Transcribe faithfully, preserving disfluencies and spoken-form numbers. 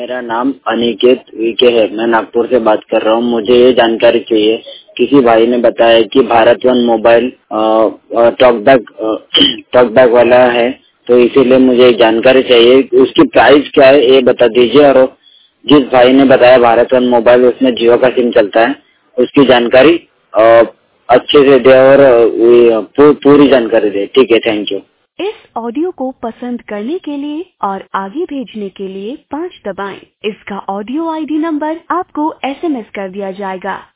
मेरा नाम अनिकेत वीके है। मैं नागपुर से बात कर रहा हूँ। मुझे ये जानकारी चाहिए, किसी भाई ने बताया कि Bharat one mobile talkback talkback वाला है, तो इसीलिए मुझे जानकारी चाहिए। उसकी प्राइस क्या है ये बता दीजिए। और जिस भाई ने बताया भारत वन मोबाइल, उसमें जियो का सिम चलता है, उसकी जानकारी अ, अच्छे से दे और पू, पूरी जानकारी दे। ठीक है, थैंक यू। इस ऑडियो को पसंद करने के लिए और आगे भेजने के लिए पाँच दबाएं। इसका ऑडियो आईडी नंबर आपको एसएमएस कर दिया जाएगा।